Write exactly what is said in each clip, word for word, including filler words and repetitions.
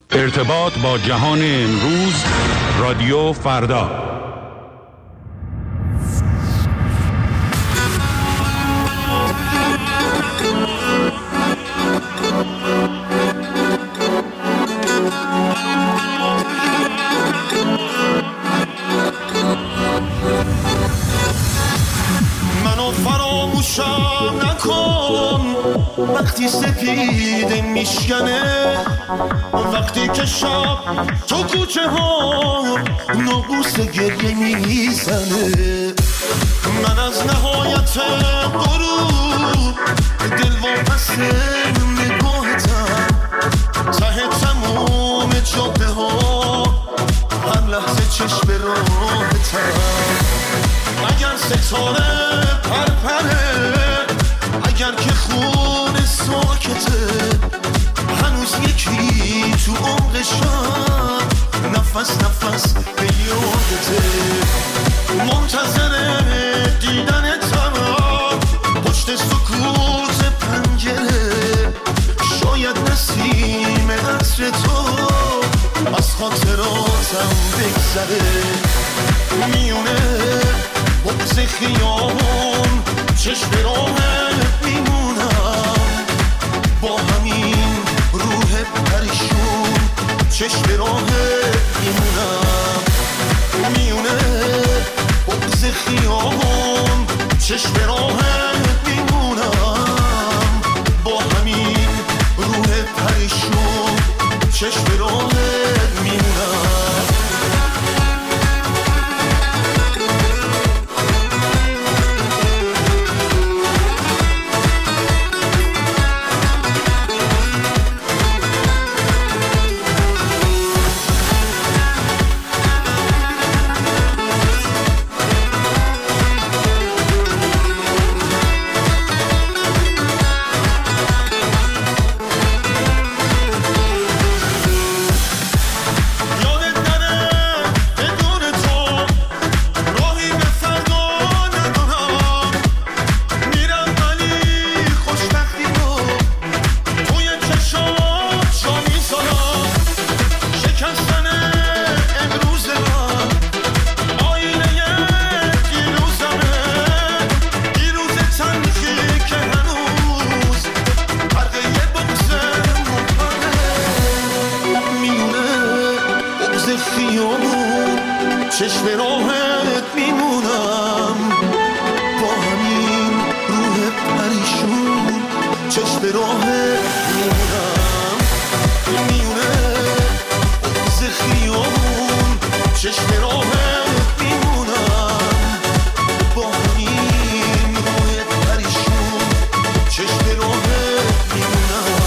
ارتباط با جهان امروز، رادیو فردا. منو فراموشم نکن وقتی سپیده میشکنه، وقتی که شب تو کوچه ها ناقوس گریه میزنه. من از نهایت غروب دل واپس نگاهتم، ته تموم جاده ها هر لحظه چشم راهتم. اگر ستاره پرپره، اگر که خون ساکته، هنوز یکی تو عمق شب نفس نفس به یادته. منتظر دیدنتم پشت سکوت پنجره، شاید نسیم عطر تو از خاطراتم بگذره. میونه بغض خیابون چشم راهت میمونم، با همین روح پریشون چشم راهت میمونم. میونه بغض خیابون چشم راهت میمونم، با همین روح پریشون چشم راهت میمونم. چشم راهت میمونم، با همین روح پریشون چشم راهت میمونم. میونه بغض خیابون چشم راهت میمونم، با همین روح پریشون چشم راهت میمونم.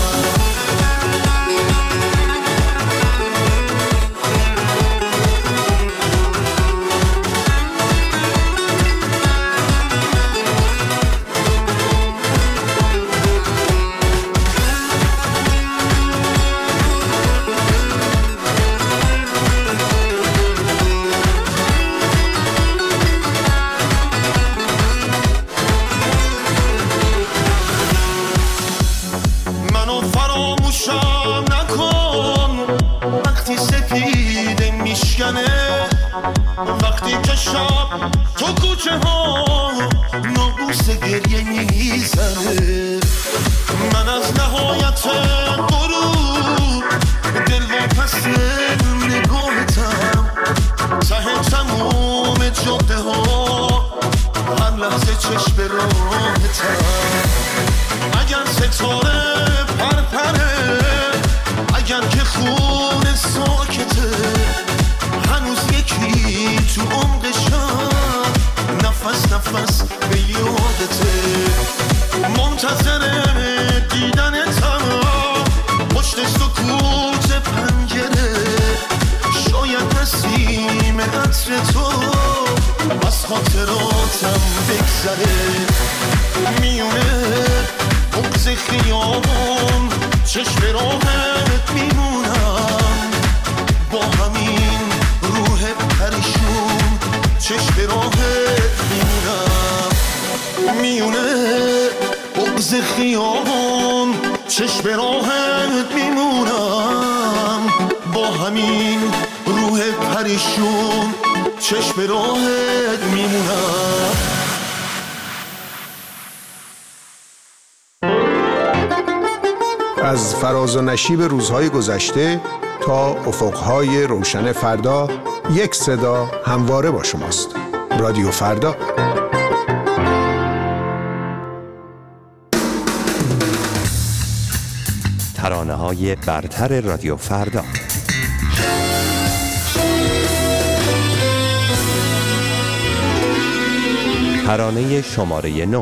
فراموشم نکن وقتی سپیده میشکنه، وقتی که شب تو کوچه ها ناقوس گریه میزنه. من از نهایت غروب دل واپس نگاهتم، ته تموم جاده ها هر لحظه چشم راهتم. اگر ستاره پرپره، اگر که خون ساکته، هنوز یکی تو عمق شب نفس نفس به یادته. منتظر دیدنتم پشت سکوت پنجره، شاید نسیم عطر تو از خاطراتم بگذره. میونه بغض خیابون چشم راهت میمونم، با همین روح پریشون چشم راهت میمونم. میونه بغض خیابون چشم راهت میمونم، همین روح پریشون چشم راهت میمونم. از فراز و نشیب روزهای گذشته تا افقهای روشن فردا، یک صدا همواره با شماست. رادیو فردا. ترانه‌های برتر رادیو فردا. ترانه شماره نه.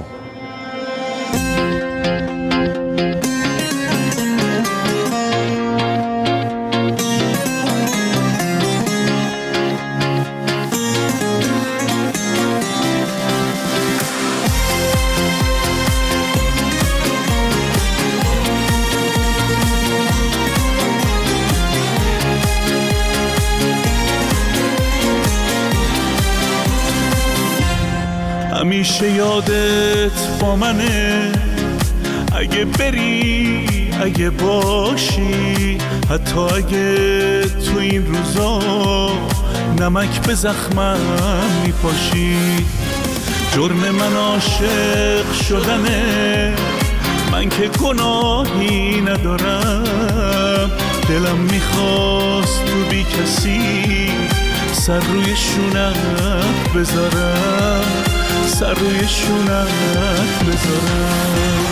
همیشه یادت با منه، اگه بری اگه باشی، حتی اگه تو این روزا نمک به زخمم میپاشی. جرم من عاشق شدنه، من که گناهی ندارم. دلم میخواست تو بی کسی سر روی شونت بذارم، سر روی شونت بذارم.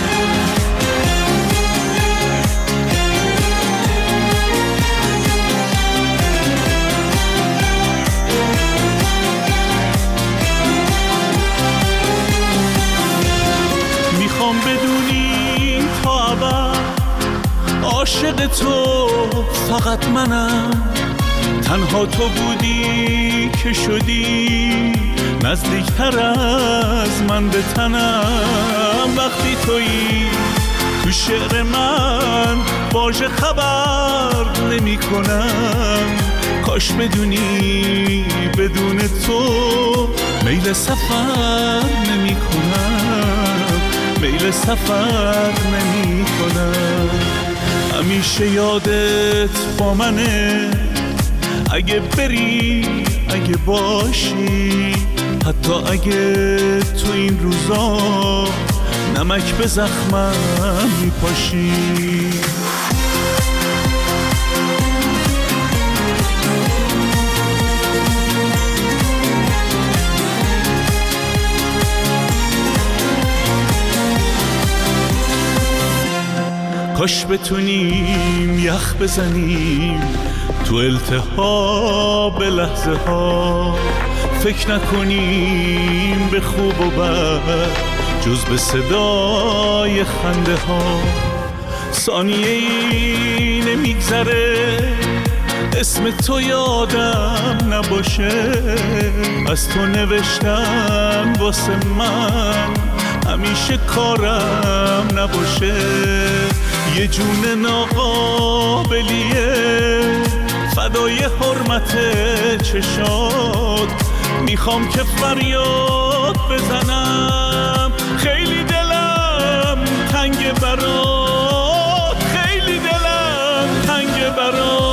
میخوام بدونی تا ابد عاشق تو فقط منم. تنها تو بودی که شدی نزدیکتر از من به تنم. وقتی تویی تو شعر من واژه خبر نمی کنم. کاش بدونی بدون تو میل سفر نمی کنم، میل سفر نمی کنم. همیشه یادت با منه، اگه بری اگه باشی، حتی اگه تو این روزا نمک به زخمم میپاشی. کاش بتونیم یخ بزنیم تو التهاب لحظه ها، فکر نکنیم به خوب و بد جز به صدای خنده ها. ثانیه ای نمیگذره اسم تو یادم نباشه، از تو نوشتن واسه من همیشه کارم نباشه. یه جون ناقابلیه فدای حرمت چشات، میخوام که فریاد بزنم خیلی دلم تنگ برات، خیلی دلم تنگ برات.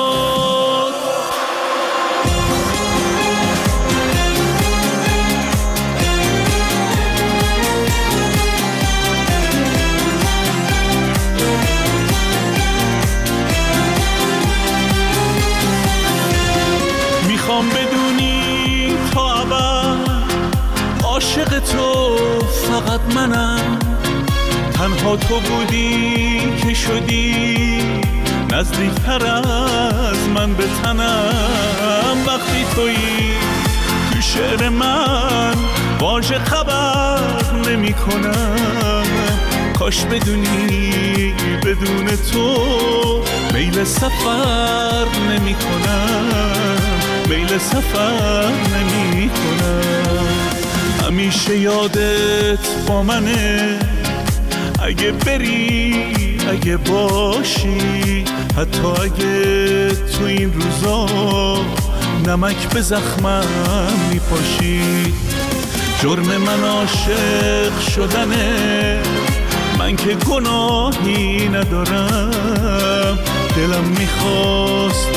میخوام بدونی تا ابد عاشق تو فقط منم. تنها تو بودی که شدی نزدیکتر از من به تنم. وقتی تویی تو شعر من واژه خبر نمی کنم. کاش بدونی بدون تو میل سفر نمی کنم، میل سفر نمی کنم. همیشه یادت با منه، اگه بری اگه باشی، حتی اگه تو این روزا نمک به زخمم میپاشی. جرم من عاشق شدنه، من که گناهی ندارم. دلم میخواست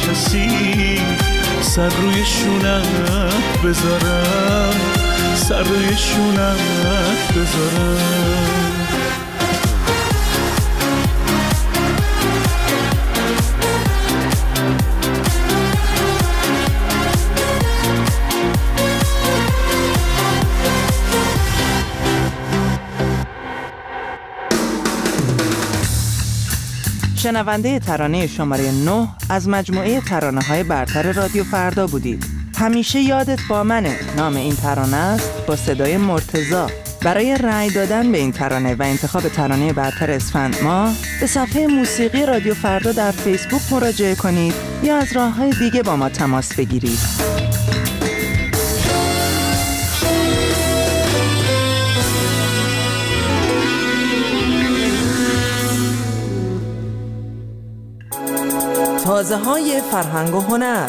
کسی سر روی شونت بذارم، سر روی شونت بذارم. شنونده ترانه شماره نه از مجموعه ترانه‌های برتر رادیو فردا بودید. همیشه یادت با منه نام این ترانه است، با صدای مرتضی. برای رأی دادن به این ترانه و انتخاب ترانه برتر اسفند ماه به صفحه موسیقی رادیو فردا در فیسبوک مراجعه کنید یا از راه‌های دیگه با ما تماس بگیرید. تازه های فرهنگ و هنر.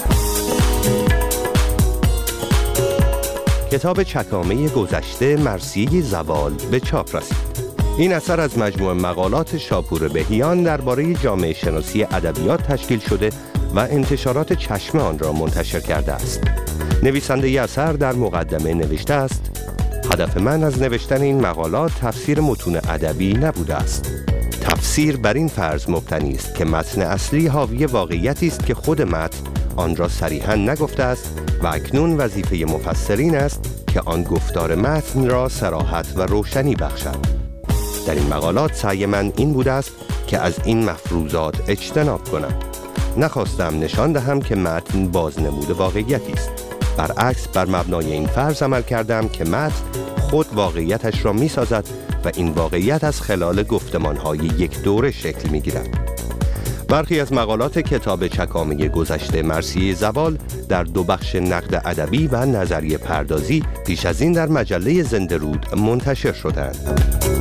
کتاب چکامه گذشته مرثیه زوال به چاپ رسید. این اثر از مجموعه مقالات شاپور بهیان درباره جامعه شناسی ادبیات تشکیل شده و انتشارات چشمه آن را منتشر کرده است. نویسنده ی اثر در مقدمه نوشته است: هدف من از نوشتن این مقالات تفسیر متون ادبی نبوده است. تفسیر بر این فرض مبتنی است که متن اصلی حاوی واقعیتی است که خود متن آن را صریحاً نگفته است و اکنون وظیفه مفسرین است که آن گفتار متن را صراحت و روشنی بخشد. در این مقالات سعی من این بوده است که از این مفروضات اجتناب کنم. نخواستم نشان دهم که متن بازنمود واقعیتی است. برعکس بر مبنای این فرض عمل کردم که متن خود واقعیتش را می سازد و این واقعیت از خلال گفتمان‌های یک دوره شکل می‌گیرد. برخی از مقالات کتاب چکامه گذشته مرثیه زوال در دو بخش نقد ادبی و نظریه پردازی پیش از این در مجله زنده رود منتشر شدند.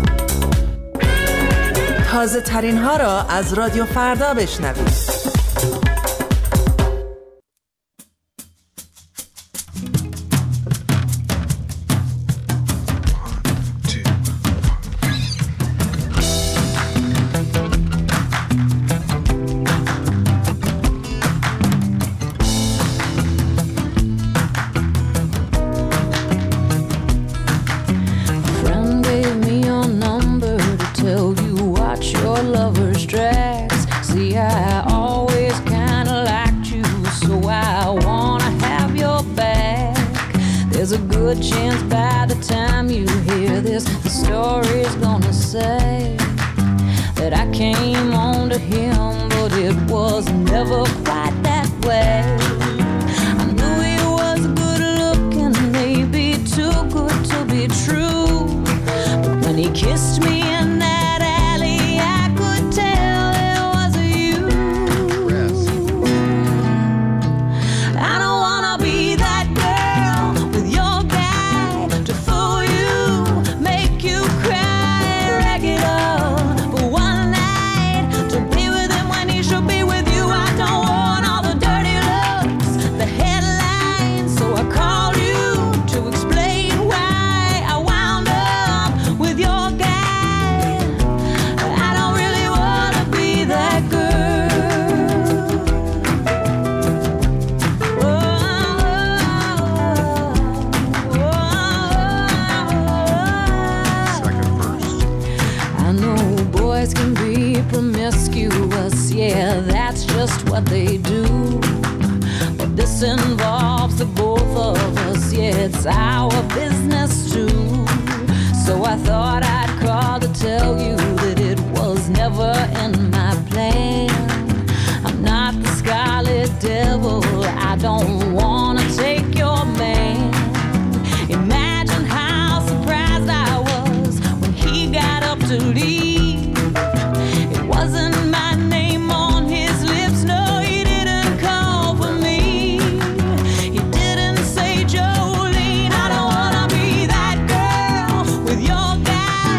تازه ترین ها را از رادیو فردا بشنوید. Jolene, I don't wanna be that girl with your guy.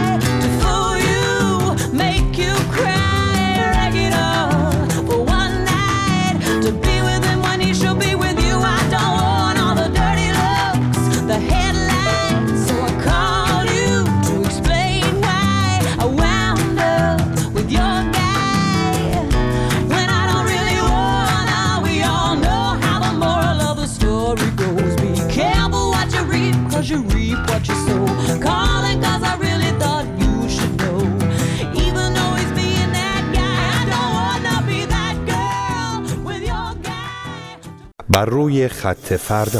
بر روی خط فردا.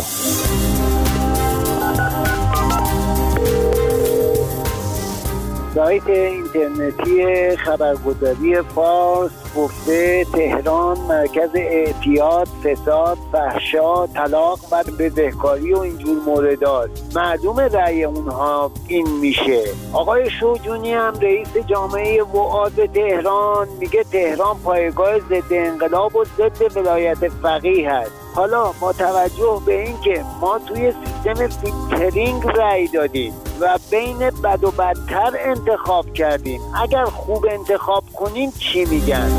سایت اینترنتی خبرگزاری فارس گفته تهران مرکز اعتیاد، فساد، فحشا، طلاق و بزهکاری و اینجور مورداست. معلوم رأی اونها این میشه. آقای شوجونی هم رئیس جامعه وعاظ تهران میگه تهران پایگاه ضد انقلاب و ضد ولایت فقیه هست. حالا با توجه به اینکه ما توی سیستم فیلترینگ رأی دادیم و بین بد و بدتر انتخاب کردیم، اگر خوب انتخاب کنیم چی میگن؟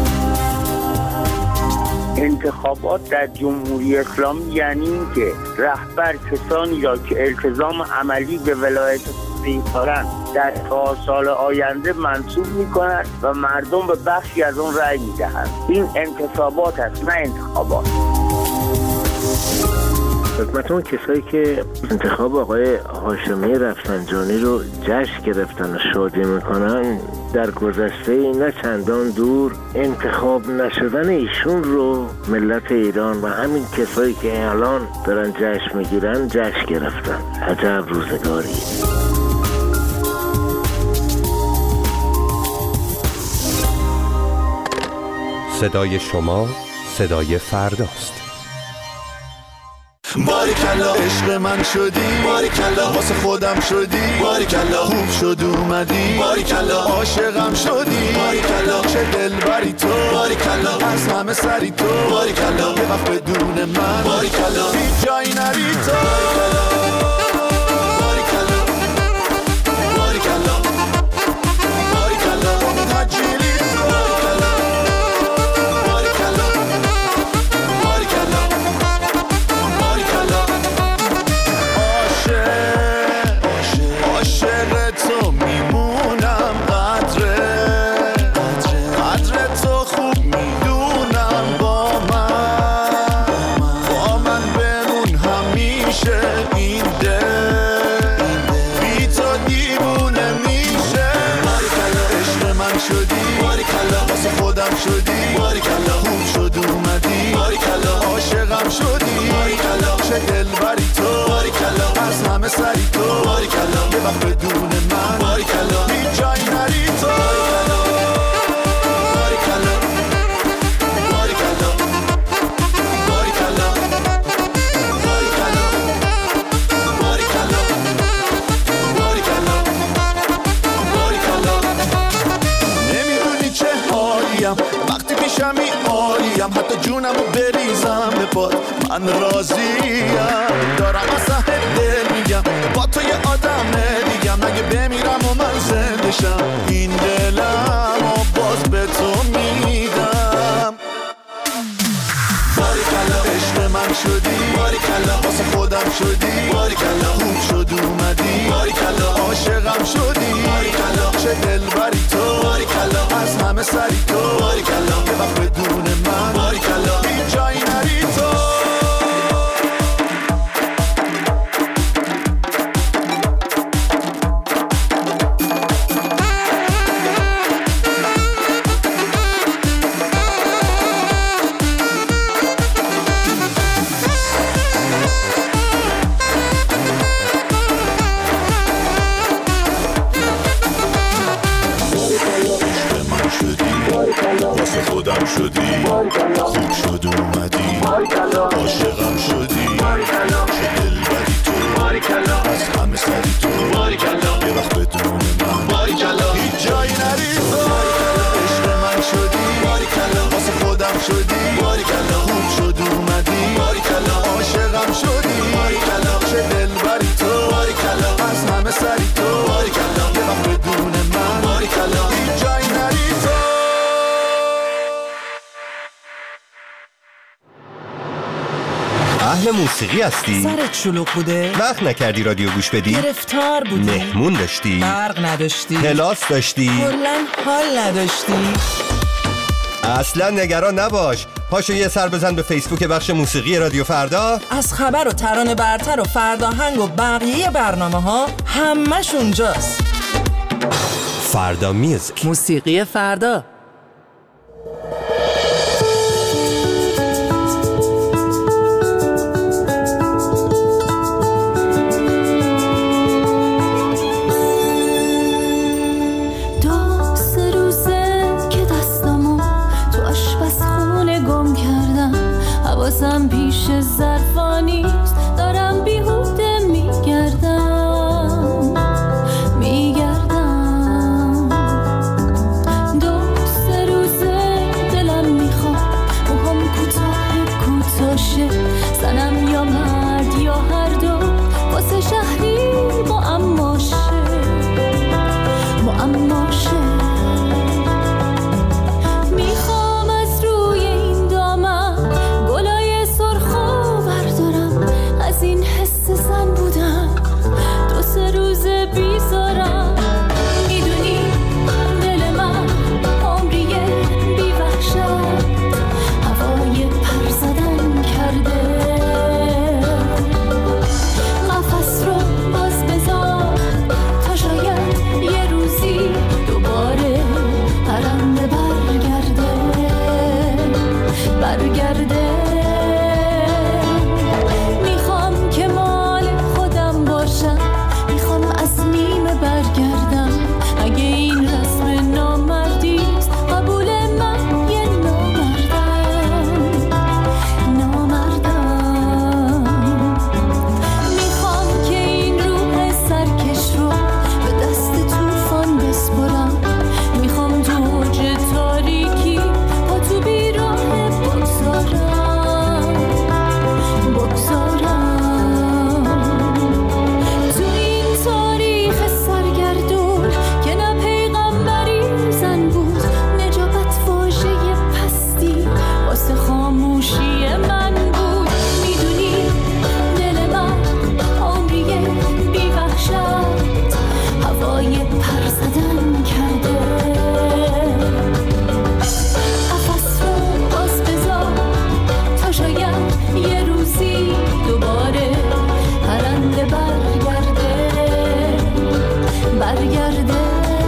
انتخابات در جمهوری اسلامی یعنی این که رهبر کسانی را که التزام عملی به ولایت فقیه دارند در چهار سال آینده منصوب می‌کند و مردم به بخشی از اون رأی می‌دهند. این انتخابات است، نه انتخابات. خدمتون کسایی که انتخاب آقای هاشمی رفسنجانی رو جشن گرفتن و شادی میکنن، در گذشته نه چندان دور انتخاب نشدن ایشون رو ملت ایران و همین کسایی که الان دارن جشن میگیرن جشن گرفتن. عجب روزگاری. صدای شما صدای فرداست. باریکلا عشق من شدی، باریکلا واسه خودم شدی، باریکلا خوب شد اومدی، باریکلا عاشقم شدی، باریکلا چه دلبری تو، باریکلا از همه سری تو، باریکلا یه وقت بدون من، باریکلا هیچ جایی نری تو، باریکلا باریکلا باریکلا تجیلی تو، باریکلا باریکلا باریکلا عاشق تو میمونم، قدر قدر تو خوب میدونم، با من با من بمون همیشه، این دل بی تو دیوونه میشه، باریکلا عشق من شدی، باریکلا واسه خودم شدی، باریکلا خوب شد اومدی، باریکلا عاشقم شدی، باریکلا چه دلبری تو، باریکلا از همه سری تو، باریکلا یه وقت بدون من، باریکلا هیچ جایی نری تو، باریکلا باریکلا باریکلا باریکلا باریکلا باریکلا باریکلا نمیدونی چه حالیم وقتی پیشمی عالیم، حتی جونمو بریزم به پات من راضیم، دارم از ته دل میگم با تو یه آدم دیگم، اگه بمیرم و من زنده شم این دلم و باز به تو میدم، باریکلا عشق من شدی، باریکلا واسه خودم شدی، باریکلا خوب شد اومدی، باریکلا عاشقم شدی، باریکلا چه دلبری تو، باریکلا از همه سری تو، باریکلا یه وقت بدون من، باریکلا هیچ جایی نری تو. خودم شدی، خوب شد اومدی، عاشقم شدی، چه دلبری تو، از همه سری تو، یه وقت بدون من، هیچ جایی نری تو، عشق من شدی، واسه خودم شدی، خوب شد اومدی، عاشقم شدی، چه دلبری تو، از همه سری تو، یه وقت بدون من، هیچ جایی نری تو. اهل موسیقی هستی؟ سرت شلوغ بوده؟ وقت نکردی رادیو گوش بدی؟ گرفتار بودی؟ مهمون داشتی؟ برق نداشتی؟ کلاس داشتی؟ کلاً حال نداشتی؟ اصلا نگران نباش، پاشو یه سر بزن به فیسبوک بخش موسیقی رادیو فردا. از خبر و ترانه برتر و فرداهنگ و بقیه برنامه ها همش اونجاست. فردا میوزیک، موسیقی فردا. واسم پیش ظرفانیست، دارم بیهوده میگردم میگردم. دو سه روزه دلم میخواد موهام کوتاه کوتاشه، زنم یا مرد یا هر دو، واسه شهری معماشه معماشه. میخوام از روی این دامن گلای سرخو بردارم، از این حس زن بودن دو سه روز بیزارم. میدونی دل من عمریه بی وحشت، هوای پر زدن کرده. قفس رو باز بذار تا شاید یه روزی دوباره پرنده برگرده برگرده. میخوام که مال خودم باشم، میخوام از نیمه برگردم. اگه این رسم نامردیست، قبول من یه نامردم نامردم. میخوام که این روح سرکش رو به دست طوفان بسپرم. میخوام تو اوج تاریکی با تو بیراه بگذارم بگذارم. تو این تاریخ سرگردون که نه پیغمبری زن بود، نجابت واژه پستی واسه خاموشی من بود. میدونی دل من عمریه بی وحشت، هوای پر زدن کرده. قفس رو باز بذار تا شاید یه روزی دوباره پرنده برگرده برگرده.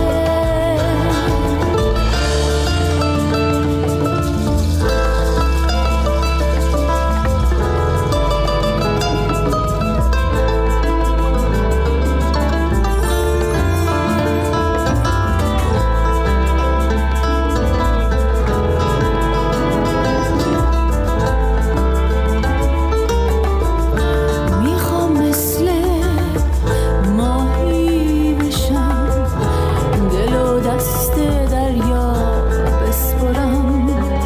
میخوام مثل ماهی بشم، دل و دست دریا بسپرم.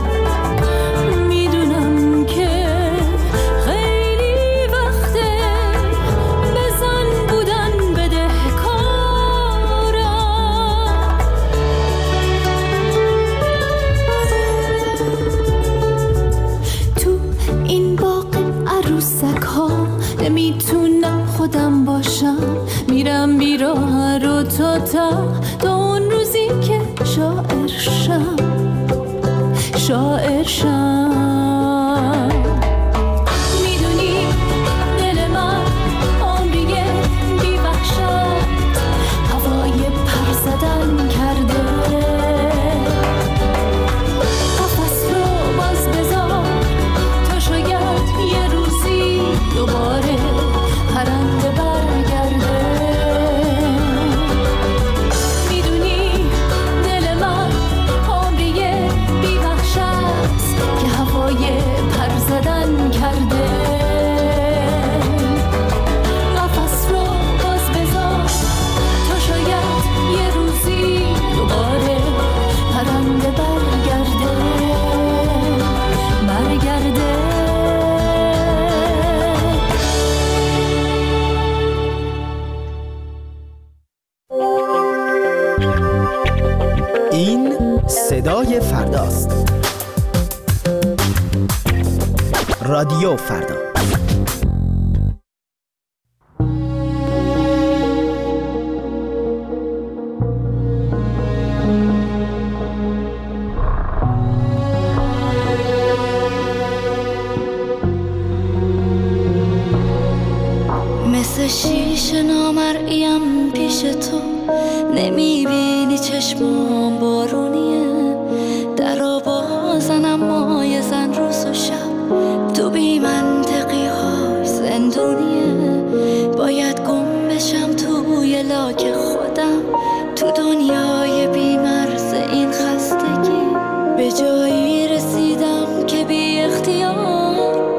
میدونم که خیلی وقته بزن بودن بدهکارم. تو این باغ عروسک ها نمیتونم خودم باشم، میرم بیراه رو تا تا تا اون روزی که شاعر شم شاعر شم. میدونی دل من عمریه بی وحشت، هوای پر زدن کرده. قفس رو باز بذار تا شاید یه روزی دوباره پرنده برگرده. میدونی دل من عمریه بی وحشت که هوای پر زدن کرده. قفس رو باز بذار تا شاید یه روزی دوباره پرنده برگرده برگرده. این صدای فرداست. رادیو فردا. مثل شیشه نامرئیم پیش تو، نمیبینی چشمام بارونیه. درو بازنم مای زن روز و شب، تو بی منطقی های زندونیه. باید گم بشم توی لاک خودم، تو دنیای بی مرز این خستگی. به جایی رسیدم که بی اختیار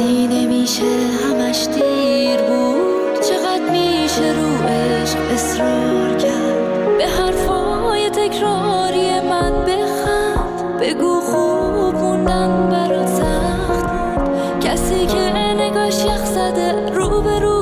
وقتی نمیشه همش دیر بود، چقدر میشه رو عشق اصرار کرد. به حرفای تکراری من بخند، بگو خوب موندن برات سخت بود. کسی که نگاش یخ زده رو به رو